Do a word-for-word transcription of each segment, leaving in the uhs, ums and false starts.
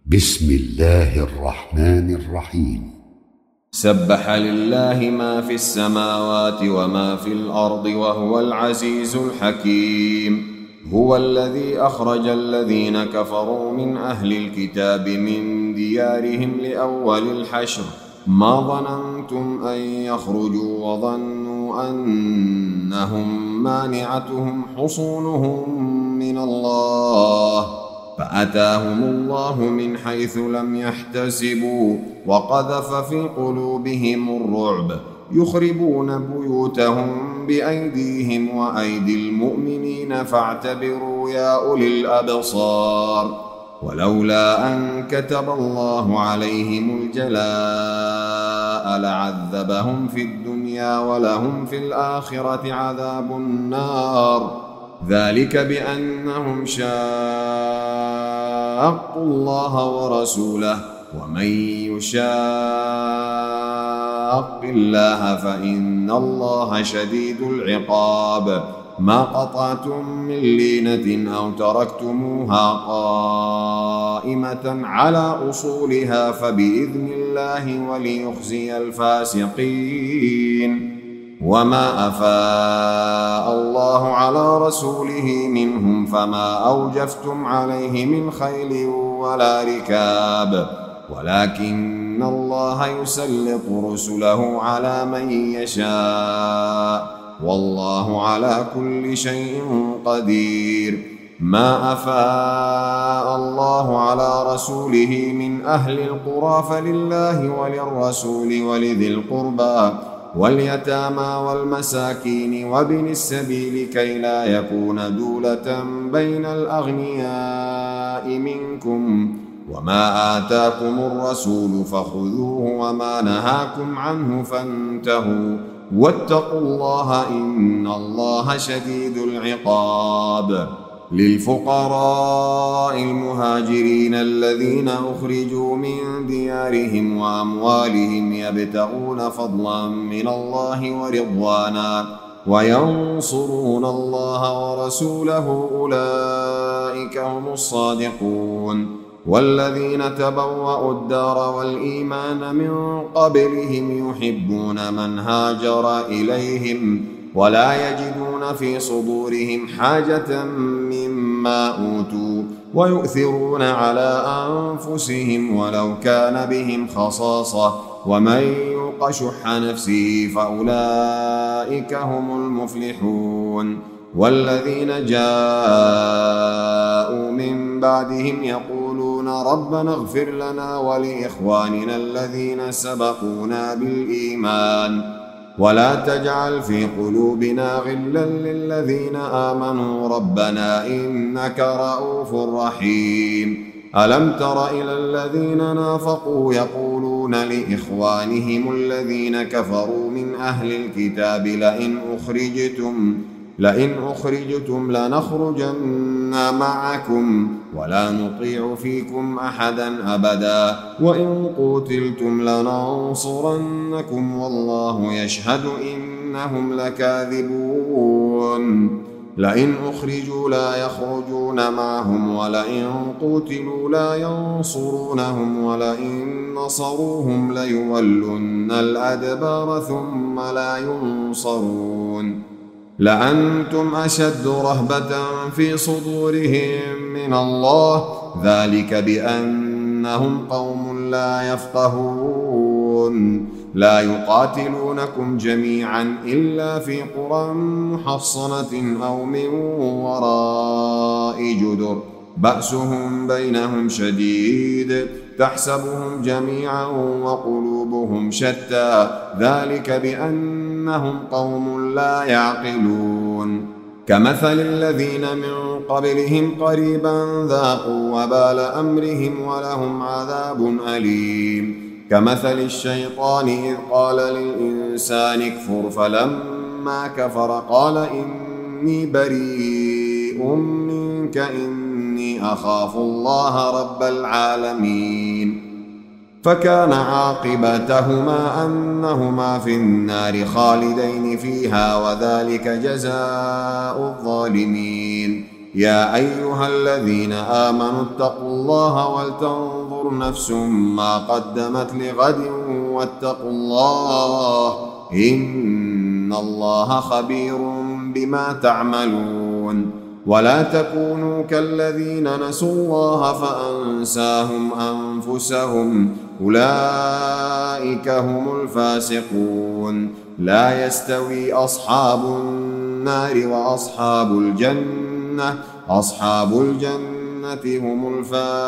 بسم الله الرحمن الرحيم. سبح لله ما في السماوات وما في الأرض وهو العزيز الحكيم. هو الذي أخرج الذين كفروا من أهل الكتاب من ديارهم لأول الحشر ما ظننتم أن يخرجوا وظنوا أنهم مانعتهم حصونهم من الله فأتاهم الله من حيث لم يحتسبوا وقذف في قلوبهم الرعب يخربون بيوتهم بأيديهم وأيدي المؤمنين فاعتبروا يا أولي الأبصار. ولولا أن كتب الله عليهم الجلاء لعذبهم في الدنيا ولهم في الآخرة عذاب النار ذلك بأنهم شاقوا الله ورسوله ومن يشاق الله فإن الله شديد العقاب. ما قطعتم من لينة أو تركتموها قائمة على أصولها فبإذن الله وليخزي الفاسقين. وما أفاء الله على رسوله منهم فما أوجفتم عليه من خيل ولا ركاب ولكن الله يسلط رسله على من يشاء والله على كل شيء قدير. ما أفاء الله على رسوله من أهل القرى فلله وللرسول ولذي القربى واليتامى والمساكين وابن السبيل كي لا يكون دولة بين الأغنياء منكم وما آتاكم الرسول فخذوه وما نهاكم عنه فانتهوا واتقوا الله إن الله شديد العقاب. للفقراء المهاجرين الذين أخرجوا من ديارهم وأموالهم يبتغون فضلا من الله ورضوانا وينصرون الله ورسوله أولئك هم الصادقون. والذين تبوأوا الدار والإيمان من قبلهم يحبون من هاجر إليهم ولا يجدون في صدورهم حاجة مما أوتوا ويؤثرون على أنفسهم ولو كان بهم خصاصة ومن يوق شح نفسه فأولئك هم المفلحون. والذين جاءوا من بعدهم يقولون ربنا اغفر لنا ولإخواننا الذين سبقونا بالإيمان ولا تجعل في قلوبنا غلا للذين آمنوا ربنا إنك رؤوف رحيم. ألم تر إلى الذين نافقوا يقولون لإخوانهم الذين كفروا من أهل الكتاب لئن أخرجتم لئن أخرجتم لنخرجن معكم ولا نطيع فيكم أحدا أبدا وإن قتلتم لننصرنكم والله يشهد إنهم لكاذبون. لئن أخرجوا لا يخرجون معهم ولئن قتلوا لا ينصرونهم ولئن نصروهم ليولن الأدبار ثم لا ينصرون. لأنتم أشد رهبة في صدورهم من الله ذلك بأنهم قوم لا يفقهون. لا يقاتلونكم جميعا إلا في قرى محصنة أو من وراء جدر بأسهم بينهم شديد تحسبهم جميعا وقلوبهم شتى ذلك بأنهم قوم لا يعقلون. كمثل الذين من قبلهم قريبا ذاقوا وبال أمرهم ولهم عذاب أليم. كمثل الشيطان إذ قال للإنسان اكفر فلما كفر قال إني بريء منك إني أخاف الله رب العالمين. فكان عاقبتهما أنهما في النار خالدين فيها وذلك جزاء الظالمين. يا أيها الذين آمنوا اتقوا الله ولتنظر نفس ما قدمت لغد واتقوا الله إن الله خبير بما تعملون ولا تكونوا كالذين نسوا الله فأنساهم أنفسهم أولئك هم الفاسقون لا يستوي أصحاب النار وأصحاب الجنة أصحاب الجنة هم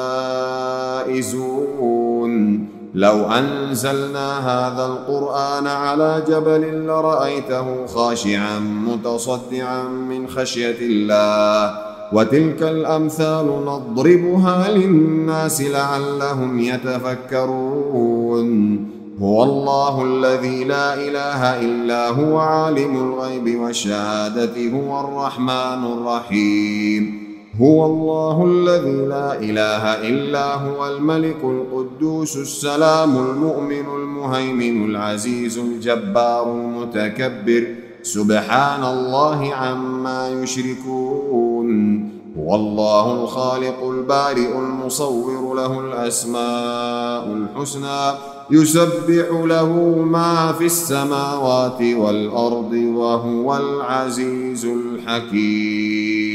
الفائزون لو أنزلنا هذا القرآن على جبل لرأيته خاشعا متصدعا من خشية الله وتلك الأمثال نضربها للناس لعلهم يتفكرون هو الله الذي لا إله إلا هو عالم الغيب والشهادة هو الرحمن الرحيم هو الله الذي لا إله إلا هو الملك القدوس السلام المؤمن المهيمن العزيز الجبار المتكبر سبحان الله عما يشركون هو الله الخالق البارئ المصور له الأسماء الحسنى يسبح له ما في السماوات والأرض وهو العزيز الحكيم.